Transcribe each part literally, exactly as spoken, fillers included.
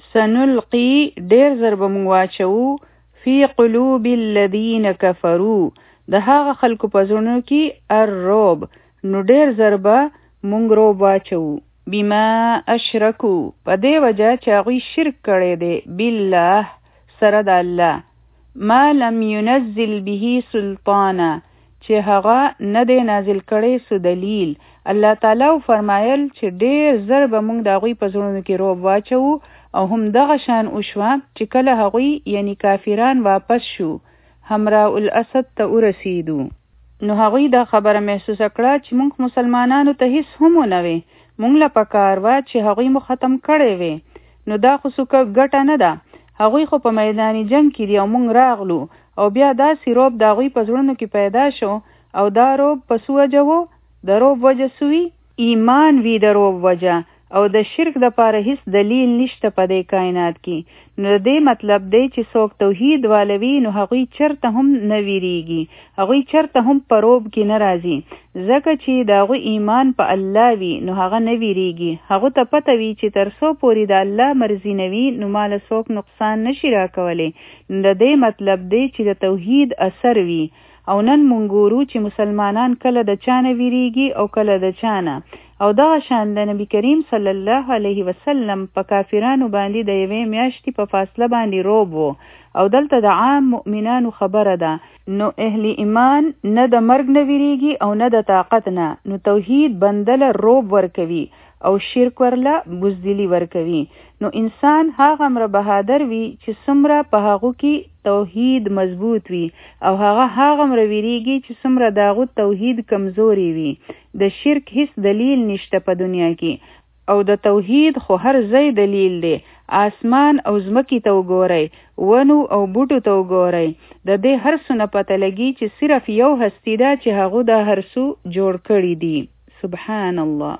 سنلقي ډیر ضرب مونږ واچو فی قلوب الذین کفروا د هغه خلکو په زړونو کې الرعب نو ډیر ضرب مونږ رعب واچو بما اشرکو په دې وجه چې هغوی شرک کړی دی بالله سره د الله ما لم ينزل به سلطانا چې هغه نه دی نازل کړی سو دلیل الله تعالی فرمایل چې ډیر ضرب مونږ د هغوی په زړونو کې رعب واچو او هم دغه شان وشوه چې کله هغوی یعنی کافران واپس شو همرا الاسد ته ورسیدو نو هغوی دا خبره محسوسه کړه چې موږ مسلمانانو ته هیڅ هم نه وي موږ له پکار وه چې هغوی مو ختم کړی وي نو دا خو څوک ګټه نه ده هغوی خو په میداني جنگ کې دي او موږ راغلو او بیا داسې رعب د هغوی په زړونو کې پیدا شو او دا رعب په څه وجه و د رعب وجه څه وي ایمان وي د رعب وجه او د شرک د پاره هیڅ دلیل نشته په دې کائنات کې نو دې مطلب دی چې څوک توحید والوي نو هغوی چرته هم نه ویریږي هغوی چرته هم په رعب کې نه راځي ځکه چې د هغوی ایمان په الله وي نو هغه نه ویریږي هغه ته پته وي چې تر څو پورې د الله مرضی نه وي نو مال څوک نقصان نشي راکولی نو د دې مطلب دی چې د توحید اثر وي او نن مونږ ګورو چې مسلمانان کله د چا نه ویریږي او کله د چا نه او دغه شان د نبی کریم صلی الله علیه وسلم په کافرانو باندې د یوې میاشتې په فاصله باندې رعب و او دلته د عام مؤمنانو خبره ده نو اهل ایمان نه د مرګ نه ویریږي او نه د طاقت نه نو توحید بندله رعب ورکوي او شرک ورله بزدلی ورکوي نو انسان هغه مر بهادر وي چې څومره په هغو کې توحید مضبوط وي او هغه هغه مر ویریږي چې څومره داغو توحید کمزوري وي د شرک هیڅ دلیل نشته په دنیا کې او د توحید خو هر ځای دلیل دی آسمان او زمکی ته وګورئ ونو او بوټو ته وګورئ د دې هر څه نه پته لګي چې صرف یو هستی ده چې هغه د هر څه جوړ کړي دي سبحان الله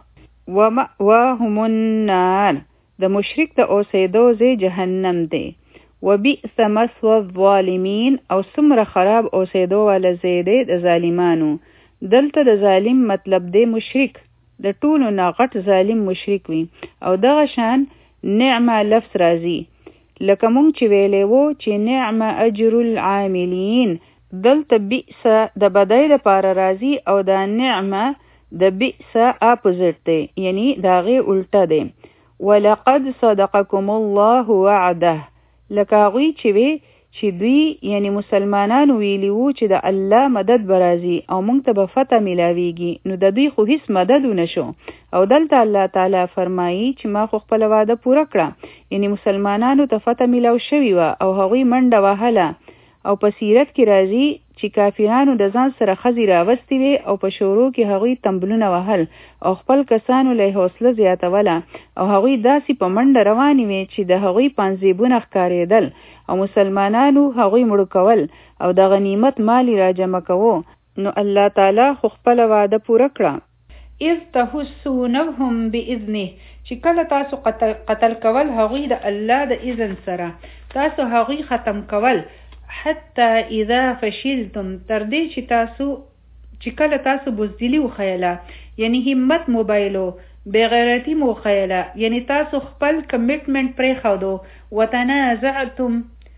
ومأواهم النار د مشرک د اوسېدو ځای جهنم دی وبئس مثوى الظالمین او څومره خراب اوسېدو والا ځای دی د ظالمانو دلته د ظالم مطلب دی مشرک د ټولو نه غټ ظالم مشرک وي او دغه شان نعمه لفظ راځي لکه مونږ چې ویلې وو چې نعمه اجر العاملین دلته بئس د بدای لپاره راځي او دا نعمه د بئس اپوزیټ دی یعنی دا غي الټه دی ولقد صدقكم الله وعده لکه هغوی چې وی چې دوی یعنی مسلمانانو ویلی وو چې د الله مدد برازي او موږ ته به فتح ملاویږي نو د دوی خو هیڅ مدد ونشو او دلته الله تعالی فرمایي چې ما خو خپل وعده پوره کړه یعنی مسلمانانو ته فتح ملاو شوی و او هغوی منډه وهله او په سیرت کې راځي چې کافرانو د ځان سره خزي راوستي وي او په شورو کې هغوی تنبلونه وهل او خپل کسانو له حوصله زیاتوله او هغوی داسې په منډه روانې وي چې د هغوی پنځیبونه ښکارېدل او مسلمانانو هغوی مړو کول او د غنیمت مالی را جمع کوو نو الله تعالی خو خپل وعده پوره کړه اذ تحسونهم باذنه چې کله تاسو قتل, قتل کول هغوی د الله د اذن سره تاسو هغوی ختم کول حتی اذا فشلتم تر دې چې تاسو چې کله تاسو بزدلی وخیله یعنی همت موبایلو بغیرتی مو خیله یعنی تاسو خپل کمیټمنټ پرې خودو وتنازعتم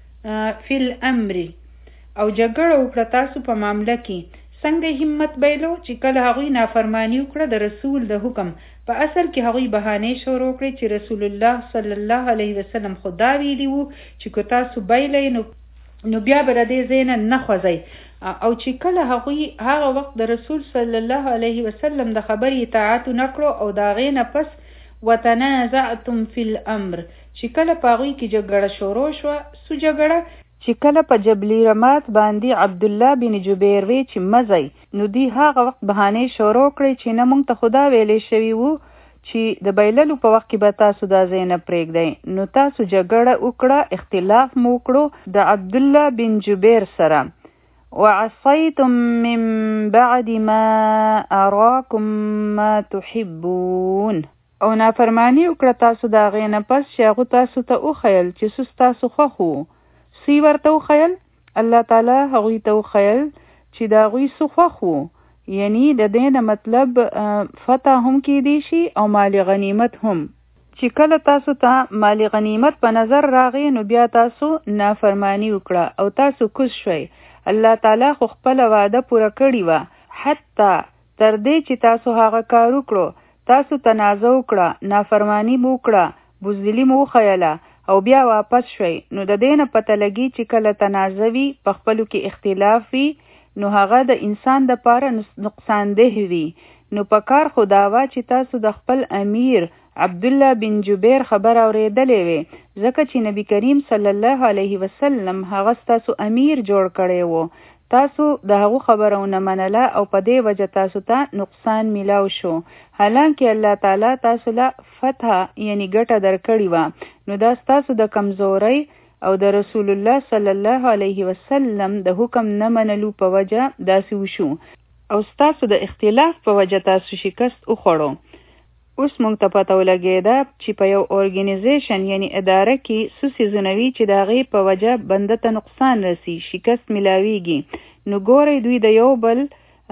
فی الامر او جګړه وکړه تاسو په معاملې کې څنګه همت بیلو چې کله هغوی نافرمانی وکړه د رسول د حکم په اصل کې هغوی بهانه شروع کړې چې رسول الله صلی الله علیه وسلم خدا ویلی وو چې کو تاسو بیلې نو نو بیا به د دې ځای نه نه خوځئ او چې کله هغوی هغه وخت د رسول صلی الله علیه وسلم د خبرې اطاعت ونه کړو او د هغې نه پس وتنازعتم فی الامر چې کله په هغوی کې جګړه شروع شوه څو جګړه چې کله په جبل رمات باندې عبدالله بن جبیر وی چې مزئ نو دوی هغه وخت بهانې شروع کړې چې نه موږ ته خدا ویلی شوي وو چې د بیللو په وخت کې به تاسو دا ځای نه پرېږدئ نو تاسو جګړه وکړه اختلاف مو وکړو د عبدالله بن جبیر سره وعصیتم من بعد ما اراکم ما تحبون او نافرمانی وکړه تاسو د هغې نه پس چې هغو تاسو ته وښیل چې څه ستاسو خوښ وو څه ورته وښیل الله تعالی هغوی ته وښیل چې د هغوی څه خوښ وو یعنی د دې نه مطلب فتح هم کېدی شي او مال غنیمت هم چې کله تاسو ته مال غنیمت په نظر راغی نو بیا تاسو نافرمانی وکړه او تاسو کوز شوي. الله تعالی خو خپل وعده پوره کړی و، حتی تر دې چې تاسو هغه کار وکړو، تاسو تنازع وکړه، نافرمانی مو وکړه، بزدلی مو وښیله او بیا واپس شوي، نو د دې نه پته لګي چې کله تنازع وي، په خپلو کې اختلاف وي، نو هغه د انسان د پاره نقصان ده وي. نو په کار خو دا وا چې تاسو د خپل امیر عبدالله بن جبیر خبر اورېدلې وي، ځکه چې نبی کریم صلی الله علیه وسلم هغه تاسو امیر جوړ کړی وو. تاسو د هغه خبرونه منله او په دې وجه تاسو ته نقصان میلاو شو، حالانکه الله تعالی تاسو له فتح یعنی ګټه درکړی و. نو دا تاسو د کمزورۍ او د رسول الله صلی الله علیه وسلم د حکم نه منلو په وجه داسې وشو او ستاسو د اختلاف په وجه تاسو شکست وخوړو. اوس مونږ ته پته ولګېده چې په یو ارګنیزیشن یعنی اداره کې څه څیزونه وي چې د هغې په وجه بنده ته نقصان رسي، شکست میلاویږي. نو ګورئ دوی د یو بل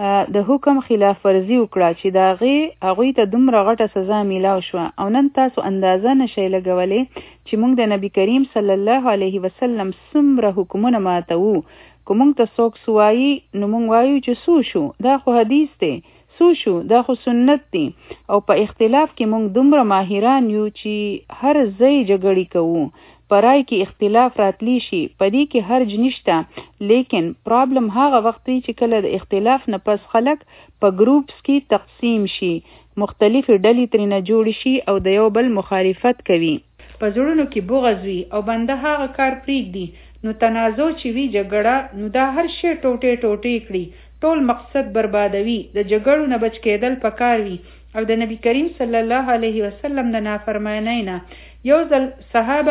د حکم خلاف ورزي وکړه چې د هغې هغوی ته دومره غټه سزا میلاو شوه. او نن تاسو اندازه نشئ لګولی چې مونږ د نبی کریم صلی الله علیه وسلم څومره حکمونه ماتوو. که مونږ ته څوک سوایي نو مونږ وایو چې سو شو، دا خو حدیث دی، سو شو، دا خو سنت دی. او په اختلاف کې مونږ دومره ماهران یو چې هر ځای جګړې کوو. په رای کې اختلاف راتلی شي، په دې کې حرج نشته، لیکن پرابلم هغه وخت وي چې کله د اختلاف نه پس خلک په ګروپس کې تقسیم شي، مختلفې ډلې ترېنه جوړ شي او د یو بل مخالفت کوي، په زړونو کې بغض وي او بنده هغه کار پرېږدي. نو تنازع چې وي جګړه، نو دا هر شی ټوټې ټوټې کړي، ټول مقصد بربادوي. د جګړو نه بچ کېدل پکار وي او د نبی کریم صلی الله علیه وسلم د نافرمانی نه. یو ځل صحابه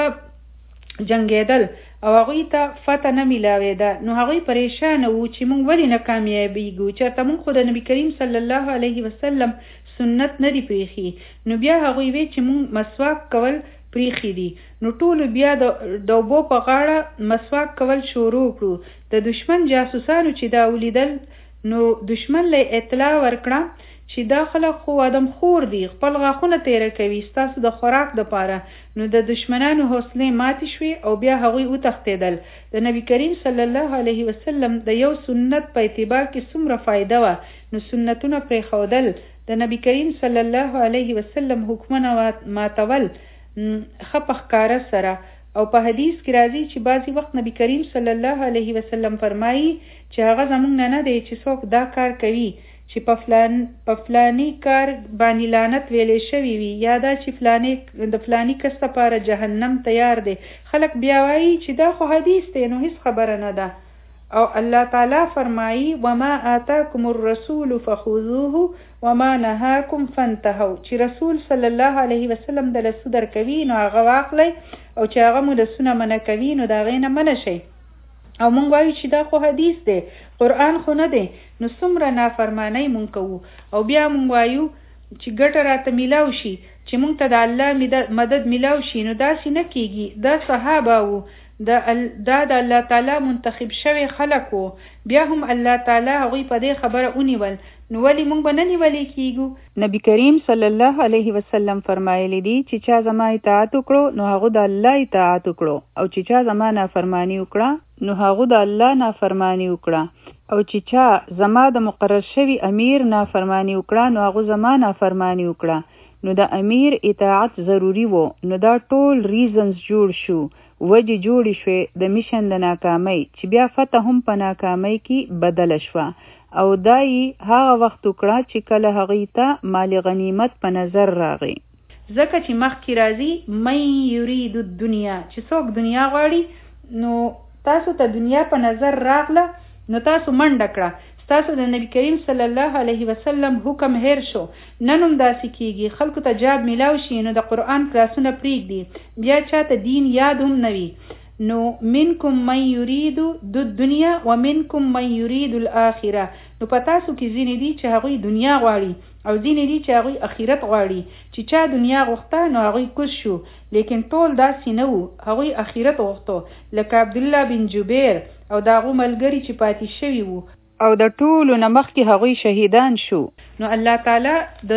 جنگېدل او هغوی ته فتح نه میلاوېده، نو هغوی پریشانه وو چې موږ ولې نه کامیابیږو، چېرته موږ خو د نبی کریم صلی الله علیه وسلم سنت نه دی پریښي. نو بیا هغوی وی چې موږ مسواک کول پریخي دي. نو ټولو بیا د اوبو په غاړه مسواک کول شروع کړو. د دشمن جاسوسانو چې دا ولیدل نو دشمن له اطلاع ورکړه چې دا خلک خو آدم خور دي، خپل غاښونه تیره کوي ستاسو د خوراک دپاره. نو د دشمنانو حوصلې ماتې شوې او بیا هغوی وتښتېدل. د نبی کریم صلی الله علیه وسلم د یو سنت په اتباع کې څومره فایده وه، نو سنتونه پرېښودل، د نبی کریم صلی الله علیه وسلم حکمونه ماتول ښه په ښکاره سره. او په حدیث کې راځي چې بعضی وخت نبی کریم صلی الله علیه وسلم فرمایي چې هغه زمونږ نه نه دی چې څوک دا کار کوي چې په فلان په فلانی کار باندې لعنت ویلې شوی وي، یا دا چې فلانی د فلانی کس لپاره جهنم تیار دی. خلک بیا وایي چې دا خو حدیث دی، نو هیڅ خبره نه ده. او الله تعالی فرمایي وما آتاکم الرسول فخذوه وما نهاکم فانتهوا، چې رسول صلی الله علیه وسلم د لسو در کوي نو هغه واخلئ، او چې هغه مو لسونه منع کوي نو د هغې نه منع شئ. او مونږ وایو چې دا خو حدیث دی، قرآن خو نه دی. نو څومره نافرمانی مونږ کوو او بیا مونږ وایو چې ګټه راته میلاو شي، چې مونږ ته د الله مدد میلاو شي. نو داسې نه کیږي. دا صحابه وو، دا د الله تعالی منتخب شوی خلق وو، بیا هم الله تعالی هغوی په دې خبره ونیول. نو ولی مونږ به نه نیولی کیږو؟ نبی کریم صلی الله علیه وسلم فرمایلی دی چې چا زما اطاعت وکړو نو هغه د الله اطاعت وکړو، او چې چا زما نافرمانی وکړه نو هغه د الله نافرمانی وکړه، او چې چا زما د مقرر شوی امیر نافرمانی وکړه نو هغه زما نافرمانی وکړه. نو د امیر اطاعت ضروری وو. نو دا ټول ریزنز جوړ شو، وجه جوړی شوې د میشن د ناکامۍ، چې بیا فتح هم په ناکامۍ کې بدله شوه. او دای هغه وخت وکړه چې کله هغوی ته مال غنیمت په نظر راغی. ځکه چې مخکې راځي من یرید الدنیا، چې څوک دنیا غواړي نو تاسو ته دنیا په نظر راغله نو تاسو منډه کړه، تاسو د نبی کریم صلی الله علیه وسلم حکم هیر شو. نن هم داسې کیږي، خلکو ته جاب میلاو شي نو د قرآن کلاسونه پرېږدي، بیا چاته دین یاد هم نه وي. نو منکم من یرید الدنیا و منکم من یرید الاخره. نو په تاسو کې ځینې دي چې هغوی دنیا غواړي او ځینې دي چې هغوی اخرت غواړي. چې چا دنیا غوښته نو هغوی کوز شو، لیکن ټول داسې نه وو، هغوی اخرت غوښتو، لکه عبدالله بن جبیر او د هغو ملګري چې پاتې شوي وو، او د ټولو نه مخکې هغوی شهیدان شو. نو الله تعالی د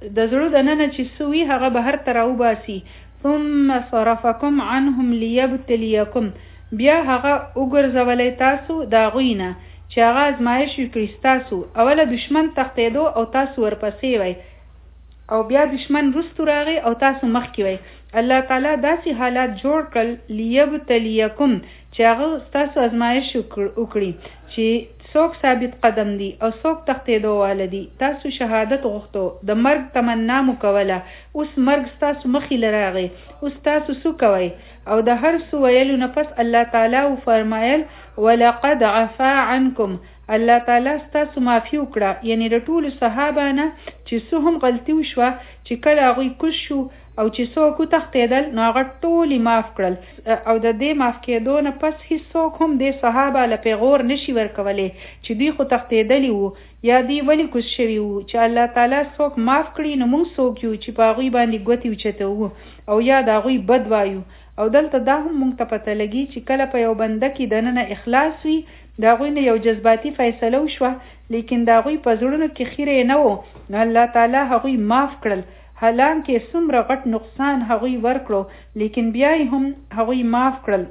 د زړه د ننه چې سوي هغه بهر ته راوباسي. ثم صرفکم عنهم لیبتلیکم، بیا هغه وګرځولی تاسو د هغوی نه چې هغه ازمایش وکړي ستاسو. اوله دشمن تښتېدو او تاسو ورپسې وئ، او بیا دشمن رستو راغی او تاسو مخکې وئ. الله تعالی داسې حالات جوړ کړل لیبتلیکم چې هغه ستاسو ازمایش وکړي چې څوک ثابت قدم دي او څوک تښتېدو واله دي. تاسو شهادت غوښتو، د مرګ تمنا مو کوله، اوس مرګ ستاسو مخې له راغی، اوس تاسو څه کوئ؟ او د هر څه ویلو نه پس الله تعالی وفرمایل ولقد عفا عنکم، الله تعالی ستاسو معافي وکړه. یعنی د ټولو صحابه نه چې څه هم غلطي وشوه، چې کله هغوی کوز شو او چې څوک وتښتېدل نو هغه ټولې معاف کړل. او د دې معاف کېدو نه پس هېڅوک هم دې صحابه له پیغور نشي ورکولی چې دوی خو تښتېدلي وو یا دوی ولې کوز شوي وو. چې الله تعالی څوک معاف کړي نو موږ څوک یو چې په هغوی باندې ګوتې اوچتوو او یا د هغوی بد وایو. او دلته دا هم موږ ته پته لګي چې کله په یو بنده کې دننه اخلاص وي، د هغوی نه یو جذباتي فیصله وشوه لیکن د هغوی په زړونو کې خیره نه و، نو الله تعالی هغوی معاف کړل. حالانکه څومره غټ نقصان هغوی ورکړو لیکن بیا هم هغوی معاف کړل.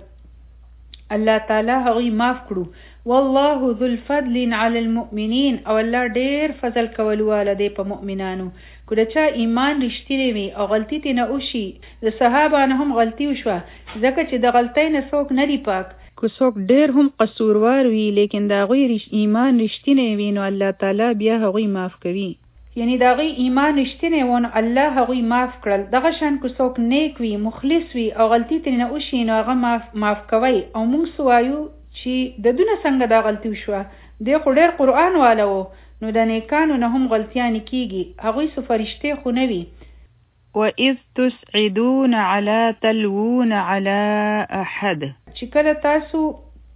الله تعالی هغوی معاف کړو. والله ذو الفضل علی المؤمنین، او الله ډیر فضل کولو والا دی په مؤمنانو. که د چا ایمان رښتینی وي او غلطي ترې نه وشي، د صحابه نه هم غلطي وشوه ځکه چې د غلطۍ نه څوک نه دی پاک. که څوک ډیر هم قصوروار وي لیکن د هغوی ایمان رښتینی وي نو الله تعالی بیا هغوی معاف کوي. یعنی د هغوی ایمان رښتینی و نو الله هغوی معاف کړل. دغه شان که څوک نیک وي، مخلص وي او غلطي ترې نه وشي نو هغه معاف, معاف کوئ. او موږ څه وایو چې د دونه څنګه دا غلطي وشوه، دی خو ډېر قرآن والا و، نو د نیکانو نه هم غلطیانې کېږي، هغوی څه فرشتې خو نه وي. وَإِذْ تُسْعِدُونَ عَلَى تَلْوُونَ عَلَى أَحَدٍ، چې کله تاسو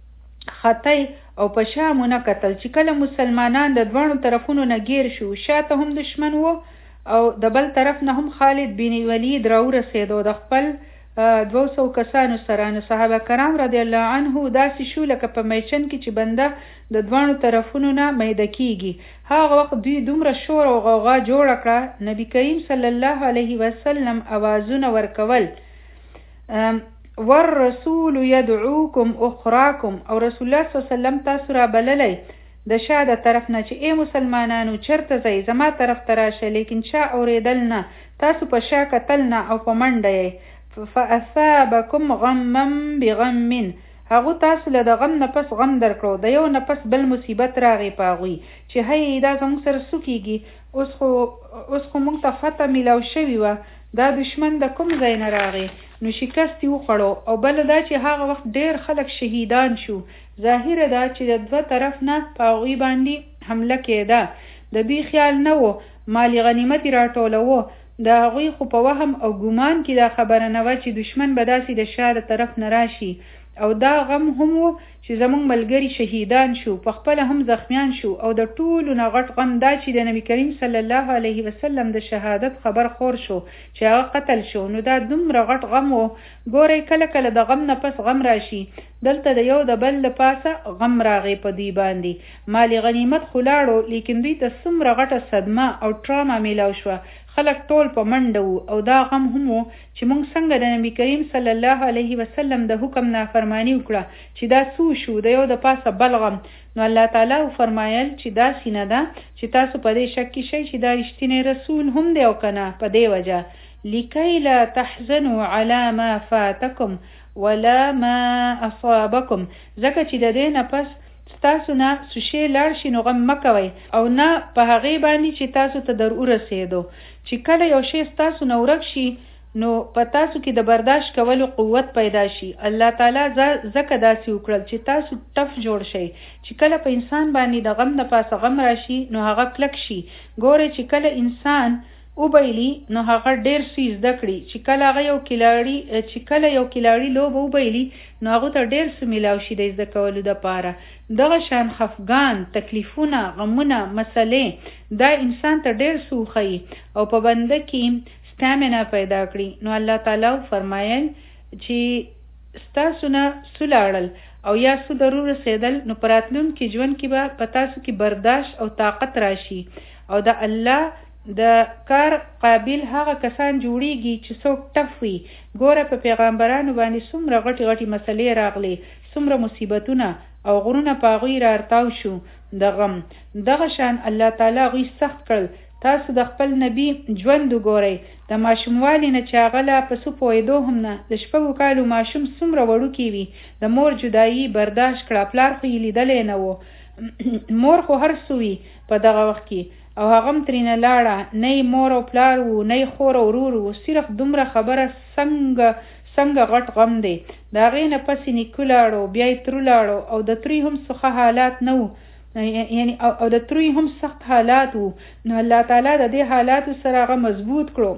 خطی او په شا مو نه کتل، چې کله مسلمانان د دواړو طرفونو نه ګیر شو، شاته هم دشمن و او د بل طرف نه هم خالد بن ولید راورسېدو د خپل دوه سوه کسانو سره. نو صحابه کرام رضی الله عنه داسې شو لکه په میچن کې چې بنده د دواړو طرفونو نه میده کېږي. هغه وخت دوی دومره شور او غوغا جوړه کړه، نبی کریم صلی الله علیه وسلم اوازونه ورکول والرسول يدعوكم اخراكم، او رسول الله صلی الله علیه وسلم تاسو را بللی د شا د طرف نه چې ای مسلمانانو چرته ځئ، زما طرف ته راشه، لیکن شا اورېدل نه، تاسو په شا کتل نه او په منډه یې. فاصابکم غما بغم، هغه تاسو له د غم نه پس غم درکړو، د یو نه پس بل مصیبت راغی په هغوی چې هی دا زموږ سره څه کېږي، اوس خو اوس خو موږ ته فتح میلاو شوې وه، دا دشمن د کوم ځای نه راغی، نو شکست یې وخوړو. او بله دا چې هغه وخت ډېر خلک شهیدان شو. ظاهره ده چې د دوه طرف نه په هغوی باندې حمله کېده، د دوی خیال نه و مالی غنیمت یې راټولوه، د هغوی خو په وهم او ګمان کې دا خبره نه وه چې دشمن به داسې د شا د طرف نه راشي. او دا غم هم و چې زموږ ملګری شهیدان شو، په خپله هم زخمیان شو. او د ټولو نه غټ غم دا چې د نبی کریم صلی الله علیه وسلم د شهادت خبر خور شو چې هغه قتل شو. نو دا دومره غټ غم و. ګورئ کله کله د غم نه پس غم راشي، دلته د یو د بل له پاسه غم راغی په دوی باندې. مالی غنیمت خو لاړو لیکن دوی ته څومره غټه صدمه او ټراما میلاو شوه، خلک ټول په منډه وو. او دا غم هم و چې موږ څنګه د نبی کریم صلی الله علیه وسلم د حکم نافرمانی وکړه چې دا څو شو، د یو د پاسه بل غم. نو الله تعالی فرمایل چې دا سینه ده چې تاسو په دې شک کې شئ چې دا رښتینی رسول هم دی او که نه. په دې وجه لکی لا تحزنوا علی ما فاتکم ولا ما اصابکم، ځکه چې د دې نه پس ستاسو نه څه شی لاړ شي نو غم مه کوئ، او نه په هغې باندې چې تاسو ته در ورسېدو. چې کله یو شی ستاسو نه ورک شي نو په تاسو کې د برداشت کولو قوت پیدا شي. الله تعالی ځکه داسې وکړل چې تاسو ټف جوړ شئ، چې کله په انسان باندې د غم د پاسه غم راشي نو هغه کلک شي. ګورئ چې کله انسان وبایلي نو هغه ډېر څه زده کړي، چې کله هغه یو کلاړي چې کله یو کلاړي لوبه وبایلي نو هغه ته ډېر څه میلاو شي د زده کولو دپاره. دغه شان خفګان، تکلیفونه، غمونه، مسلې دا انسان ته ډېر څه وښیي او په بنده کې سټامینا پیدا کړي. نو الله تعالی فرمایل چې ستاسو نه څه لاړل او یا څه ضرور رسېدل نو په راتلونکي ژوند کې به په تاسو کې برداشت او طاقت راشي او د الله د کار قابل هغه کسان جوړیږي چې څوک ټف وي. ګوره په پیغمبرانو باندې څومره غټي غټي مسلې راغلي، څومره مصیبتونه او غرونه په هغوی رارتاو شو د غم. دغه شان الله تعالی هغوی سخت کړل. تاسو د خپل نبی ژوند وګورئ، د ماشوموالي نه چې هغه لا په څه پوهېدو هم نه. د شپږو کالو ماشوم څومره وړوکی وي، د مور جدایي برداشت کړه، پلار خو یې لیدلی نه و. مور خو هر څه وي په دغه وخت کې، او هغه هم ترېنه لاړه، نه یې مور او پلار و، نه یې خور او ورور و. صرف دومره خبره څنګه څنګه غټ غم دی. د هغې نه پسې نیکه لاړو، بیا یې تره لاړو، او د تروی هم څه حالات نه وو، یعنی او, او د تروی هم سخت حالات وو. نو الله تعالی د دې حالاتو سره هغه مضبوط کړو،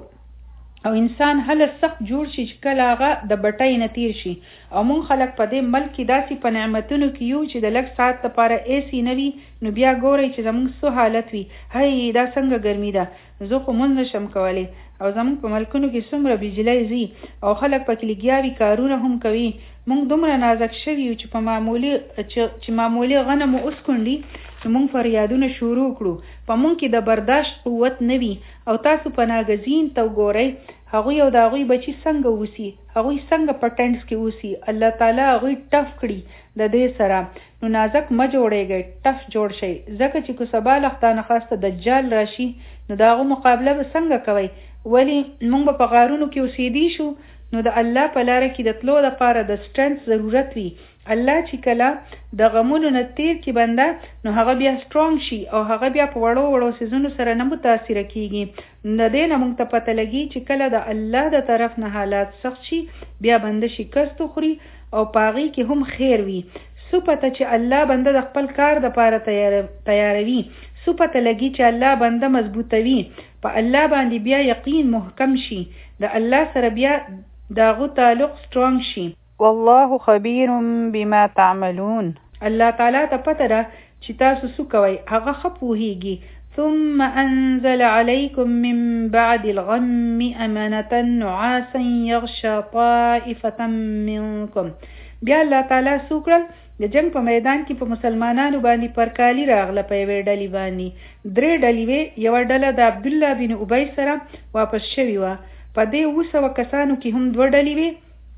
او انسان هله سخت جوړ شي چې کله هغه د بټۍ نه تیر شي. او مونږ خلک په دې ملک کې داسې په نعمتونو کې یو چې د لږ ساعت لپاره ایسی نه وي، نو بیا ګورئ چې زمونږ څه حالت وي. هی دا څنګه ګرمي ده، زه خو مونږ نشم کولی. او زمونږ په ملکونو کې څومره بجلی ځي، او خلک پکې لګیاوي کارونه هم کوي. مونږ دومره نازک شوي یو چې په معمولي چې, چې معمولي غنمو اوسکونډي، نو مونږ فریادونه شروع کړو. په مونږ کې د برداشت قوت نه وي. او تاسو په ناګزین ته وګورئ، هغوی او د هغوی بچي څنګه اوسي، هغوی څنګه په ټینټس کې اوسي. الله تعالی هغوی ټف کړي د دې سره. نو نازک مه جوړېږئ، ټف جوړ شئ، ځکه چې که سبا لختانه خاسته دجال راشي، نو د هغو مقابله به څنګه کوئ؟ ولی مونږ به په غارونو کې اوسېدی شو. نو د الله په لاره کې د تلو لپاره د سټرنث ضرورت وي. الله چې کله د غمونو نه تیر کې بنده، نو هغه بیا سټرونګ شي، او هغه بیا په وړو وړو څیزونو سره نه متاثره کیږي. د دې نه موږ ته پته لګي چې کله د الله د طرف نه حالات سخت شي، بیا بنده شکست خوري، او په هغې کې هم خیر وي. څه پته چې الله بنده د خپل کار دپاره تیار تیاروي، څه پته لګي چې الله بنده مضبوطوي، په الله باندې بیا یقین محکم شي، د الله سره بیا داغو تعلق سټرونګ شي. والله خبیر بما تعملون. الله تعالی ته پته ده چې تاسو څه کوئ، هغه ښه پوهیږي. ثم انزل عليكم من بعد الغم امنة نعاسا يغشى طائفة منكم. بیا الله تعالی څه کړل؟ د جنگ په میدان کې په مسلمانانو باندې پرکالی راغله. په یوې ډلې باندې درې ډلې وې. یوه ډله د عبدالله بن ابی سره واپس شوې وه. په دې اووه سوه کسانو کې هم دوه ډلې وې.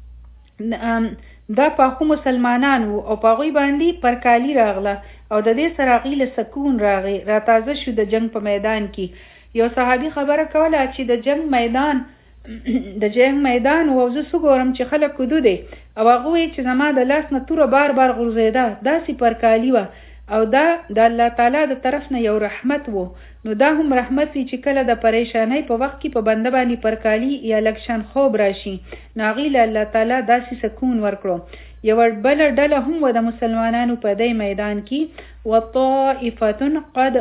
دا پاخو مسلمانان وو، او په هغوی باندې پرکالی راغله، او د دې سره هغوی له سکون راغی، را تازه شو د جنگ په میدان کې. یو صحابي خبره کوله چې د جنگ میدان د جنگ میدان و، او زه څه ګورم چې خلک کدو دی، او هغه وایي چې زما د لاس نه توره بار بار غورځېده، داسې پرکالي وه. او دا د الله تعالی د طرف نه یو رحمت وو. نو دا هم رحمت وي چې کله د پریشانۍ په وخت کې په بنده باندې پرکالي یا لږ خوب راشي، نو هغې له الله تعالی داسې سکون ورکړو. یوه بله ډله هم و د مسلمانانو په دې میدان کې، وطائفة قد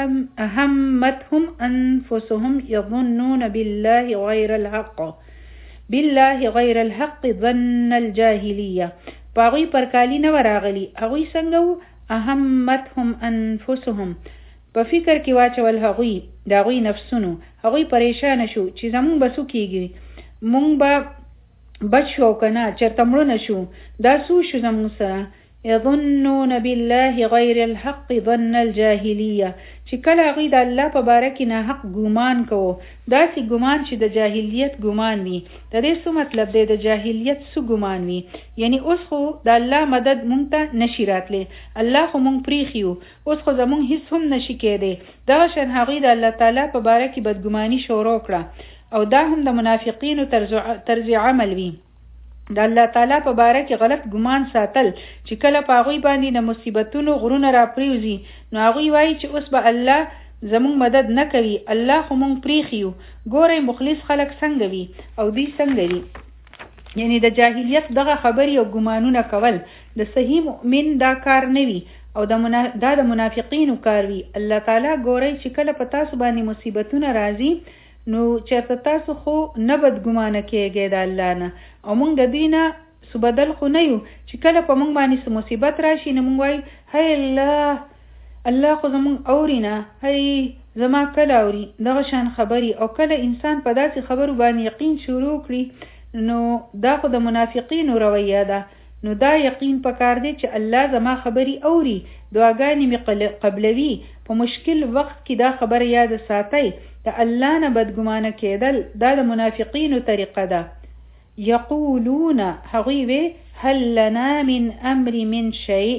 اهمتهم انفسهم يظنون بالله غیر الحق بالله غیر الحق ظن الجاهلیه. په هغوی پرکالي نه وراغلي. هغوی څنګه وو؟ اهمتهم انفسهم، په فکر کې واچول هغوی د هغوی نفسونو. هغوی پریشانه شو چې زمونږ به څه کېږي، مونږ به بچ شو او که نه، چېرته مړه نه شو، دا څه شو زمونږ سره. یظنون بالله غیر الحق ظن الجاهلیه، چې کله هغوی د الله په باره کې ناحق ګمان کوو، داسې ګمان چې د جاهلیت ګمان وي. د دې څه مطلب دی؟ د جاهلیت څه ګمان وي؟ یعنی اوس خو د الله مدد مونږ ته نشي راتلی، الله خو مونږ پریښي یو، اوس خو زمونږ هیڅ هم نشي کېدی. دغه شان هغوی د الله تعالی په باره کې بدګماني شروع کړه. او دا هم د منافقینو طرز عمل وي، د الله تعالی په باره کې غلط ګمان ساتل، چې کله په هغوی باندې د مصیبتونو غرونه را پریوزي، نو هغوی وایي چې اوس به الله زمونږ مدد نه کوي، الله خو مونږ پریښي یو. ګورئ مخلص خلک څنګه وي او دوی څنګه وي. یعنی د جاهلیت دغه خبرې او ګمانونه کول د صحیح مؤمن دا کار نه وي، او د منا... دا د منافقینو کار وي. الله تعالی ګورئ چې کله په تاسو باندې مصیبتونه راځي، نو چېرته تاسو خو نه بدګمانه کېږئ د الله نه، او موږ د دوی نه څه بدل خو نه یو، چې کله په موږ باندې څه مصیبت راشي، نو موږ وایو هی الله الله خو زموږ اوري نه، هی زما کله اوري. دغه شان خبرې. او کله انسان په داسې خبرو باندې یقین شروع کړي، نو دا خو د منافقینو رویه ده. نو دا یقین پکار دی چې الله زما خبري اوري، دعاګانې مې قبلوي. په مشکل وخت کې دا خبر یاد ساتئ، د الله نه بدګمانه کېدل دا د منافقینو طریقه ده. یقولون هغوی وی هل لنا من امر من شیء،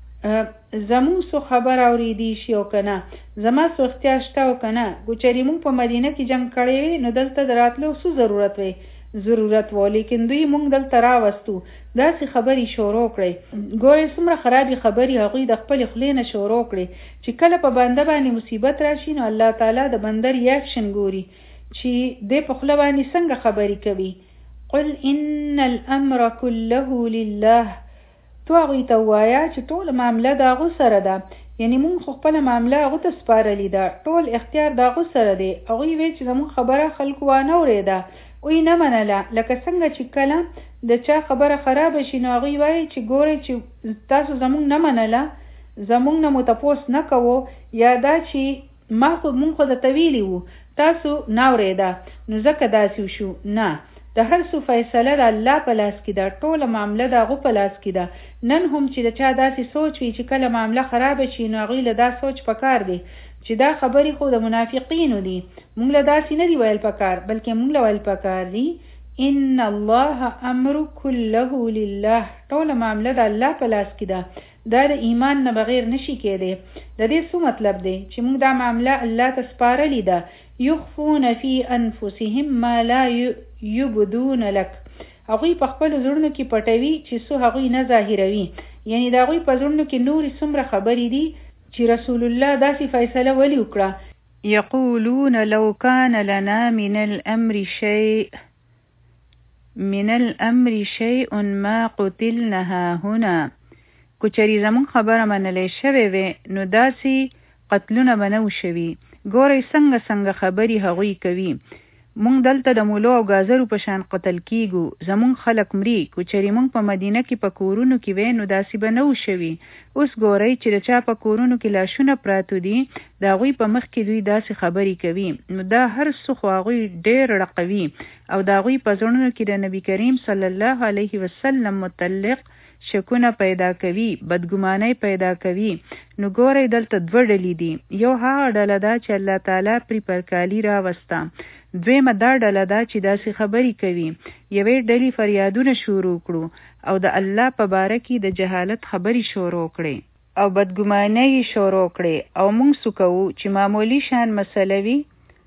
زمون سو خبر اوریدی شي او کنه، زما سو اختیار شته او کنه. ګوچری مونږ په مدینه کې جنگ کړی نو دلته دراتلو سو ضرورت وي ضرورت و لیکن دوی مونږ دلته راوستو. داسې خبرې شروع کړي. ګورې څومره خرابې خبرې هغوی د خپل خولې نه شروع کړي چې کله په بنده باندې مصیبت راشي نو الله تعالی د بنده ریاکشن ګوري چې دې په خوله باندې څنګه خبرې کوي. قل ان الامر كله لله، تو هغوی ته ووایه چې ټول معامله د هغو سره ده، یعنی مونږ خو خپله معامله هغو ته سپارلې ده، ټول اختیار د هغو سره دی. هغوی وی چې زموږ خبره خلکو وانه اورېده، وی نه منله. لکه څنګه چې کله د چا خبره خرابه شي نو هغوی وایي چې ګورئ چې تاسو زموږ نه منله، زموږ نه مو تپوس نه کوو، یا دا چې ما خو مونږ خو درته ویلي وو تاسو نه اورېده نو ځکه داسې وشو. نه، د هر څه فیصله د الله په لاس کې ده، ټوله معامله د هغو په لاس کې ده. نن هم چې د چا داسې سوچ وي چې کله معامله خرابه شي نو هغوی له دا سوچ پکار دی چې دا خبرې خو د منافقینو دي، مونږ له داسې نه دی ویل پکار، بلکې مونږ له ویل پکار دي ان الله امر كله لله، ټوله معامله د الله په لاس کې ده. دا د ایمان نه بغیر نشي کېدی. د دې څه مطلب دی چې مونږ دا معامله الله ته سپارلې ده. یخفون فی انفسهم ما لا یبدون لك، هغوی په خپل زړونو کې پټوي چې څه هغوی نه ظاهروي. یعنی د هغوی په زړونو کې نورې څومره خبرې دي چې رسول الله داسې فیصله ولې وکړه. یقولون لو کان لنا من الامر شیء من الامر شیء ما قتلنا هنا، کچری زمون خبره منلې شوې وي نو داسې قتلونه به نه وشوي. ګورئ څنګه څنګه خبرې هغوی کوي. مونږ دلته د مولو او ګازرو په شان قتل کیږو، زمونږ خلک مري. کچری مونږ په مدینه کې په کورونو کې وې نو داسې به نه وشوي. اوس ګورئ چې د چا په کورونو کې لاشونه پراتو دي، د هغوی په مخ کې دوی داسې خبرې کوي. نو دا هر څه خو هغوی ډېر رقوي او د هغوی په زړونو کې د نبی کریم صلی الله علیه وسلم متعلق شکونه پیدا کوي، بدګمانۍ پیدا کوي. نو ګورئ دلته دوه ډلې دي. یو هغه ډله ده چې الله تعالی پرې پرکالي راوسته، دویمه دا ډله ده چې داسې خبرې کوي. یوې ډلې فریادونه شروع کړو او د الله په باره کې د جهالت خبرې شروع کړې او بدګمانۍ شروع کړې. او موږ څه کوو چې معمولی شان مسله وي.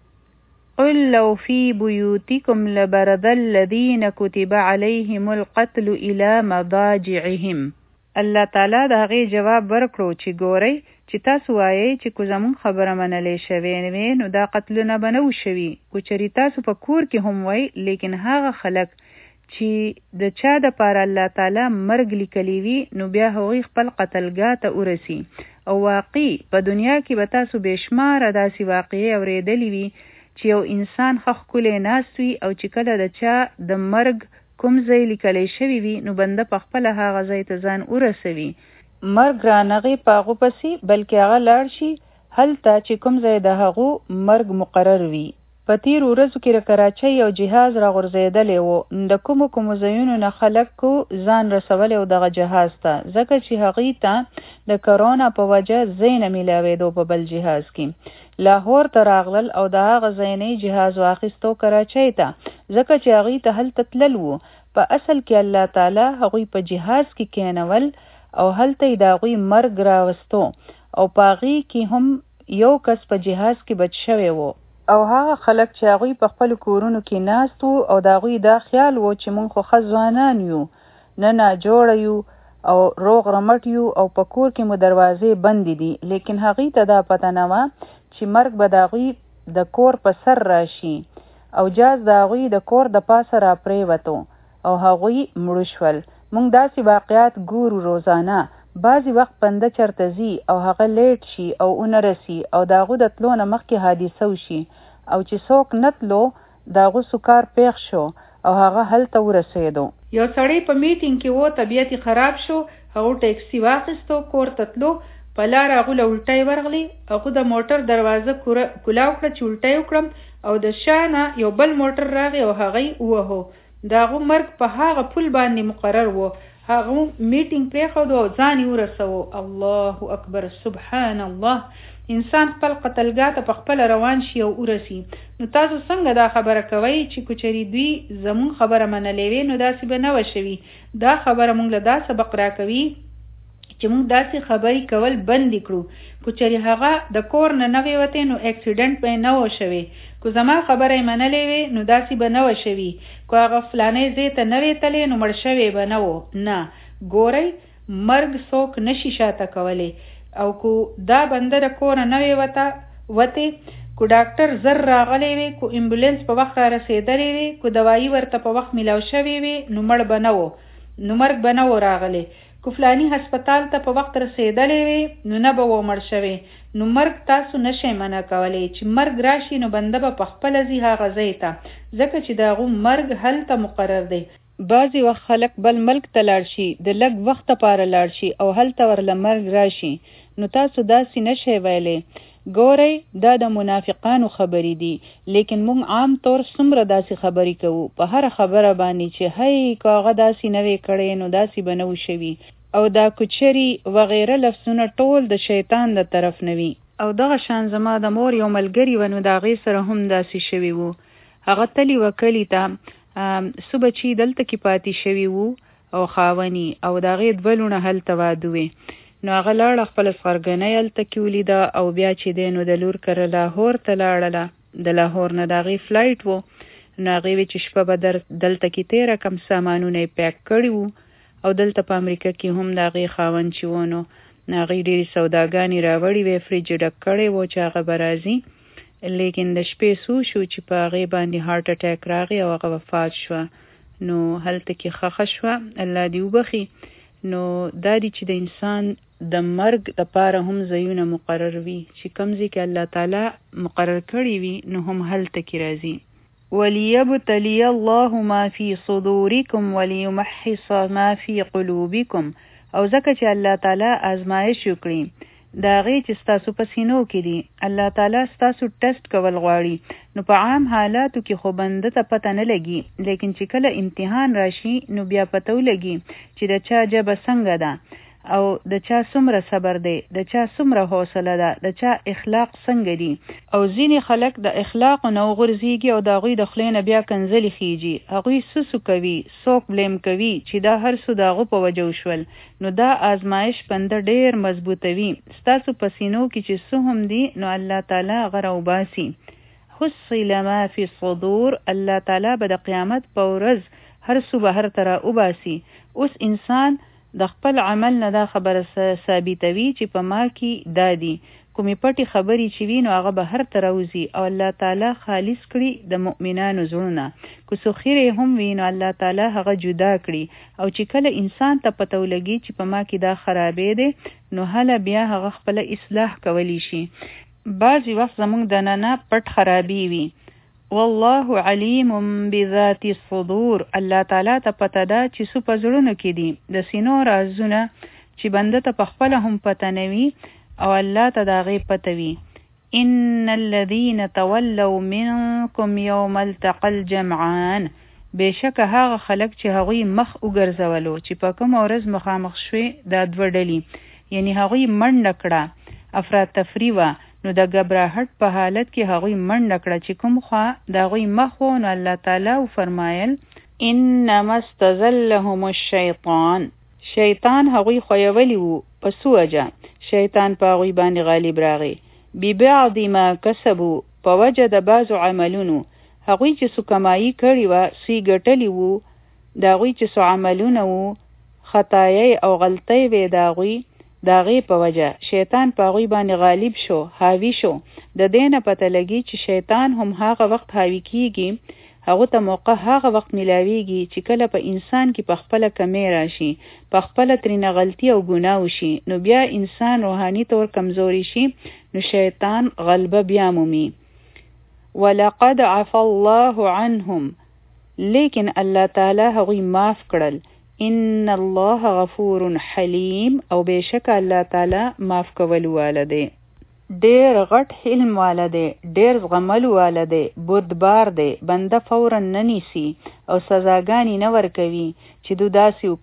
قل لو في بيوتكم لبرز الذين كتب عليهم القتل إلى مضاجعهم. الله تعالی د هغې جواب ورکړو چې ګورئ چې تاسو وایئ چې کو زمون خبره منلې شوې وي نو دا قتلونه به نه وشوي. کو چېرې تاسو په کور کې هم وایئ، لیکن هغه خلک چې د چا دپاره الله تعالی مرګ لیکلی وي نو بیا هغوی خپل قتلګاه ته ورسي. او واقعي په دنیا کې به تاسو بېشماره داسې واقعې اورېدلې وي چې یو انسان ښه ښکلی ناست وي او چې کله د چا د مرګ کوم ځای لیکلی شوي وي نو بنده په خپله هغه ځای ته ځان ورسوي. مرګ رانغی په هغو پسې، بلکې هغه لاړ شي هلته چې کوم ځای د هغو مرګ مقرر وي. په تېرو ورځو کې د کراچۍ یو جهاز راغورځېدلی و. د کومو کومو ځایونو نه خلکو ځان رسولی و دغه جهاز ته، ځکه چې هغوی ته د کرونا په وجه ځای نه میلاوېدو په بل جهاز کې. لاهور ته راغلل او د هغه ځای نه جهاز واخیستو کراچۍ ته، ځکه چې هغوی ته هلته تلل وو. په اصل کې الله تعالی هغوی په جهاز کې کېنول او هلته یې د هغوی مرګ راوستو او په هغې کې هم یو کس په جهاز کې بچ شوی و. او هغه خلک چې هغوی په خپلو کورونو کې ناست وو او د هغوی دا خیال و چې مونږ خو ښه ځوانان یو، نه ناجوړه یو او روغ رمټ یو او په کور کې مو دروازې بندې دي، لیکن هغوی ته دا پته نه وه چې مرګ به د هغوی د کور په سر راشي او جاز د هغوی د کور د پاسه را پرېوتو او هغوی مړه شول. مونږ داسې واقعات ګورو روزانه. بعضې وخت بنده چرته ځي او هغه لیټ شي او ونه رسي او د هغو د تلو نه مخکې حادثه وشي او چې څوک نه تلو د هغو سکار پیښ شو او هغه هلته ورسېدو. یو سړی په میټینګ کې و، طبیعت یې خراب شو، هغو ټیکسي واخیستو، کور ته تلو، په لار هغو له الټۍ ورغلی، هغو د موټر دروازه کولاو کړه چې الټۍ وکړم او د شا نه یو بل موټر راغی او هغه یې ووهو. د هغو مرګ په هغه پل باندې مقرر و هغه میټینګ پرېښود او ځان یې ورسوه. الله اکبر، سبحان الله. انسان خپل قتلګاه ته په خپله روان شي او ورسي. نو تاسو څنګه دا خبره کوئ چې کچري دوی زمون خبره منلې وي نو داسې به نه وشوي. دا خبره موږ له دا سبق راکوي چې موږ داسې خبرې کول بند کړو. کچري هغه د کور نه نه ووتې نو اکسیډنټ به نه وشوي. کو زما خبره یې منلې وي نو داسې به نه وشوي. کو هغه فلانې ځای ته نه وتلې نو مړ شوی به نه و. نه، ګورئ، مرګ څوک نشي شاته کولی. او کو دا بنده د کور نه وته وته کو ډاکټر زر راغلی وي، کو امبولانس په وخت را رسېدلی وي، کو دوايي ورته په وخت میلاو شوی وي نو مړ به نه و، نو مرګ به نه و راغلی. کو فلانی هسپتال ته په وخت رسېدلی وي نو نه به و مړ شوی. نو مرګ تاسو نشئ منع کولی. چې مرګ راشي نو بنده به په خپله ځي هغه ځای ته، ځکه چې د هغو مرګ هلته مقرر دی. بعضې وخت خلک بل ملک ته لاړ شي، د لږ وخت لپاره لاړ شي او هلته ورله مرګ راشي. نو تاسو داسې نشئ ویلی. ګورئ، دا د منافقانو خبرې دي، لیکن موږ عام طور څومره داسې خبرې کوو په هره خبره باندې چې هی که هغه داسې نه وی کړی نو داسې به نه وشوي. او دا کچري وغیره لفظونه ټول د شیطان د طرف نه وي. او دغه شان زما د مور یو ملګري و نو د هغې سره هم داسې شوي وو. هغه تلي وه کلي ته، څو بچي دلته کې پاتې شوي وو او خاوني، او د هغې دوه لوڼه هلته واده وې. نو هغه لاړه خپله سخرګنۍ هلته کې ولیده او بیا چې دی نو د لور کره لاهور ته لاړله. د لاهور نه د هغې فلایټ و. نو هغې وې چې شپه به دلته کې تېره کم، سامانونه یې پیک کړي وو. او دلته په امریکا کې هم د هغې خاوند چې و نو هغې ډېرې سوداګانې راوړې وې، فریج یې ډک کړی و چې هغه به راځي. لیکن د شپې څو شو چې په هغې باندې هارټ اټیک راغی او هغه وفات شوه. نو هلته کې ښخه شوه، الله دې وبخي. نو دا دی چې د انسان د مرګ دپاره هم ځایونه مقرر وي، چې کوم ځای کې الله تعالی مقرر کړي وي نو هم هلته کې راځي. وَلِيَبْتَلِيَ اللَّهُ مَا فِي صُدُورِكُمْ وَلِيُمَحِّصَ مَا فِي قُلُوبِكُمْ. او ځکه چې الله تعالی آزمایش وکړي د هغې چې ستاسو په سینو کې دي، الله تعالی ستاسو ټیسټ کول غواړي. نو په عام حالاتو کې خو بنده ته پته نه لګي، لیکن چې کله امتحان راشي نو بیا پته ولګي چې د چا ژبه څنګه ده، او د چا څومره صبر دی، د چا څومره حوصله ده، د چا اخلاق څنګه دي. او ځینې خلک د اخلاقو نه وغورځېږي او د هغوی د خولې نه بیا کنځلې خیږي. هغوی سسو کوي، څوک بلیم کوي چې دا هر څه د هغو په وجه وشول. نو دا آزمایش بنده ډېر مضبوطوي. ستاسو په سینو کې چې څه هم دي نو الله تعالی هغه راوباسي. حصل ما فی الصدور، الله تعالی به د قیامت په ورځ هر څه به هر ته راوباسي. اوس انسان د خپل عمل نه دا خبره ثابتوي چې په ما کې دا دي، کومې پټې خبرې چې وي نو هغه به هر ته راوځي او الله تعالی خالص کړي د مؤمنانو زړونه. که څو خیرې هم وي نو الله تعالی هغه جدا کړي. او چې کله انسان ته پته ولګي چې په ما کې دا خرابې دی نو هله بیا هغه خپله اصلاح کولی شي. بعضې وخت زموږ دننه پټ خرابې وي. والله علیم بذات الصدور، الله تعالی ته پته ده چې څه په زړونو کې دي، د سینو رازونه چې بنده ته په خپله هم پته نه وي او الله ته د هغې پته وي. ان الذین تولوا منکم یوم التقى الجمعان، بېشکه هغه خلک چې هغوی مخ وګرځولو چې په کومه ورځ مخامخ شوې دا دوه ډلې، یعنی هغوی منډه کړه، افراتفري وه. نو د ګبراهټ په حالت کې هغوی منډه کړه چې کوم خوا د هغوی مخ و. نو الله تعالی وفرمایل انما استزلهم الشیطان، شیطان هغوی خویولی وو په څه وجه؟ شیطان په هغوی باندې غالب راغی. ببعض ما کسبو، په وجه د بعضو عملونو. هغوی چې څه کمایي کړې وه، څه یې ګټلي وو، د هغوی چې څه عملونه وو، خطایۍ او غلطۍ وې د هغوی، د هغې په وجه شیطان په هغوی باندې غالب شو، حاوي شو. د دې نه پته لګي چې شیطان هم هغه وخت حاوي کیږي، هغو ته موقع هغه وخت ملاویږي چې کله په انسان کې په خپله کمی راشي، په خپله ترېنه غلطي او ګناه وشي، نو بیا انسان روحاني طور کمزوري شي، نو شیطان غلبه بیا مومي. ولقد عفا الله عنهم، لیکن الله تعالی هغوی معاف کړل. ان الله غفور حلیم، او بېشک الله تعالی معاف کول واله دی، ډېر غټ حلم واله دی، ډېر زغملو واله دی، بردبار دی. بنده فورا نه نیسي او سزاګانې نه ورکوي چې دو داسې وکړل.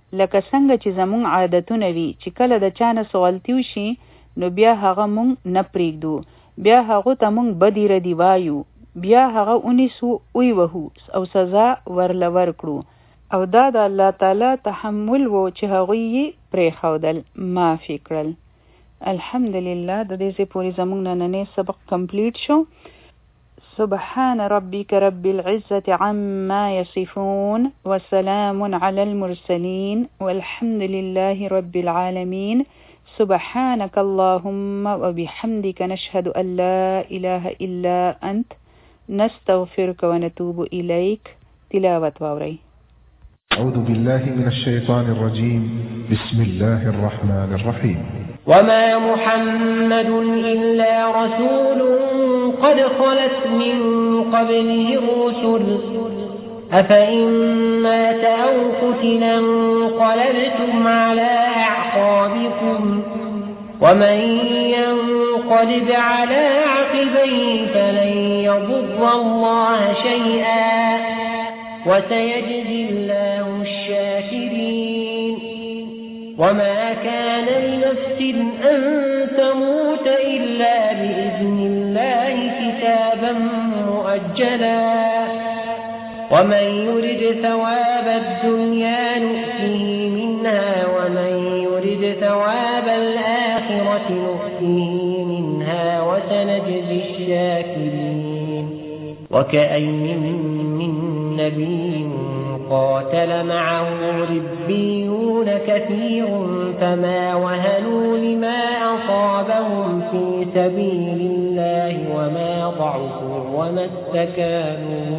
لکه څنګه چې زمونږ عادتونه وي چې کله د چا نه څه غلطي وشي نو بیا هغه مونږ نه پرېږدو، بیا هغو ته مونږ بدې ردې وایو، بیا هغه ونیسو وی وهو او سزا ورله ورکړو. او دا د الله تعالی تحمل و چې هغوی یې پرېښودل، معافي کړل. الحمدلله د دې ځای پورې زمونږ نننی سبق کمپلیټ شو. سبحان ربك رب العزة عما يصفون وسلام على المرسلين والحمد لله رب العالمين. سبحانك اللهم وبحمدك نشهد أن لا إله إلا أنت نستغفرك ونتوب إليك. تلاوة واوري. أعوذ بالله من الشيطان الرجيم. بسم الله الرحمن الرحيم. وما محمد إلا رسول قد خلت من قبله الرسل أفإن مات أو قتل انقلبتم على أعقابكم ومن ينقلب على عقبيه فلن يضر الله شيئا وسيجزي الله الشاكرين. وما كان لنفس أن تموت إلا بإذن الله كتابا مؤجلا ومن يرد ثواب الدنيا نؤته منها ومن يرد ثواب الآخرة نؤته منها وسنجزي الشاكرين. وكأين من نبي قاتل معه ربيون كثير فما وهنوا لما أصابهم في سبيل الله وما ضعفوا وما استكانوا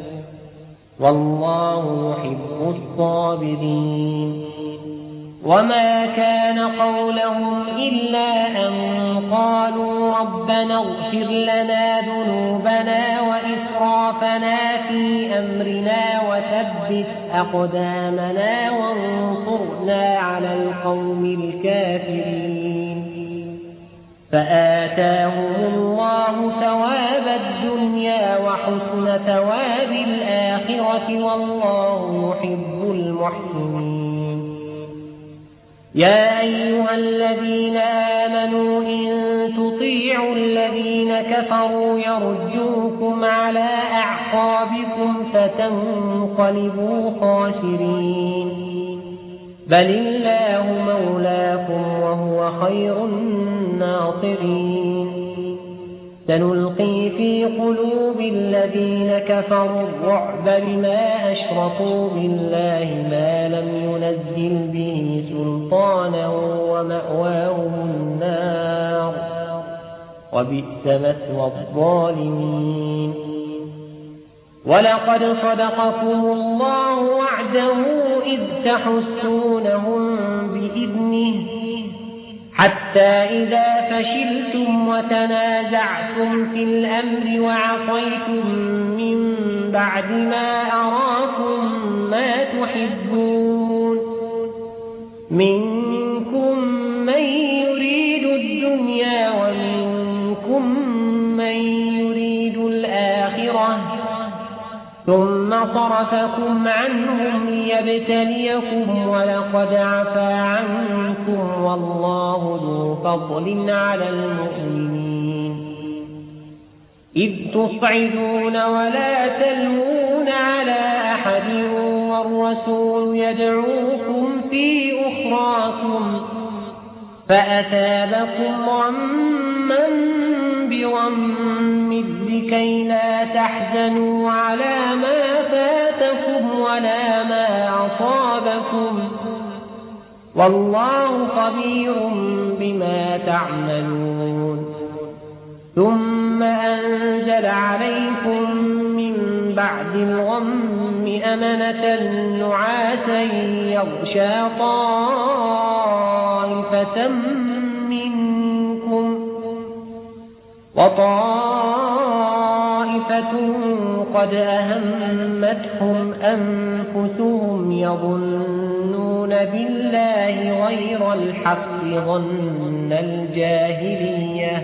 والله يحب الصابرين. وما كان قولهم إلا أن قالوا ربنا اغفر لنا ذنوبنا وإسرافنا في أمرنا وثبت أقدامنا وانصرنا على القوم الكافرين. فآتاهم الله ثواب الدنيا وحسن ثواب الآخرة والله يحب المحسنين. يا أيها الذين آمنوا إن تطيعوا الذين كفروا يردوكم على أعقابكم فتنقلبوا خاسرين. بل الله مولاكم وهو خير الناصرين. سنلقي في قلوب الذين كفروا الرعب بما أشركوا بالله ما لم ينزل به سلطانا ومأواهم النار وبئس مثوى الظالمين. ولقد صدقكم الله وعده إذ تحسونهم بإذنه حتى إذا فشلتم وتنازعتم في الأمر وعصيتم من بعد ما أراكم ما تحبون منكم من يريد الدنيا ومنكم من يريد الآخرة ثم صرفكم عنهم ليبتليكم ولقد عفا عنكم والله ذو فضل على المؤمنين. إذ تصعدون ولا تلوون على أحد والرسول يدعوكم في أخراكم فأثابكم غما بغم لكي لا تحزنوا على ما فاتكم ولا ما أصابكم والله خبير بما تعملون. ثم أنزل عليكم من بعد الغم أمنة نعاسا يغشى طائفة منكم وطائفة قد أهمتهم أنفسهم يظنون بالله غير الحق ظن الجاهلية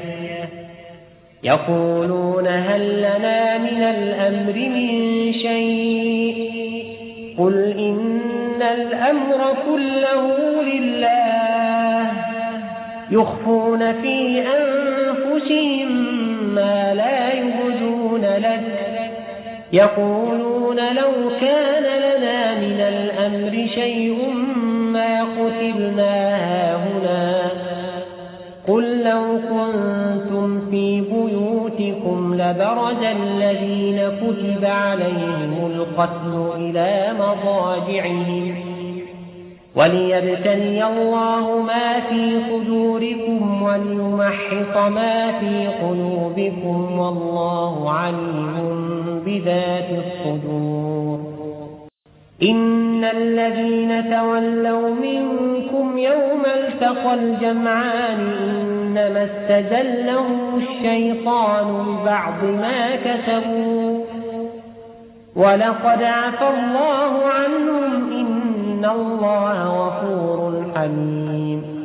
يقولون هل لنا من الأمر من شيء قل إن إن الأمر كله لله يخفون في أنفسهم ما لا يبدون لك يقولون لو كان لنا من الأمر شيء ما قتلنا هاهنا قل لو كنتم في بيوتكم لبرز الذين كتب عليهم القتل إلى مضاجعهم وليبتلي الله ما في صدوركم وليمحص ما في قلوبكم والله عليم بذات الصدور إن الذين تولوا منكم يوم التقى الجمعان إنما استزلهم الشيطان ببعض ما كسبوا ولقد عفى الله عنهم إن الله غفور حليم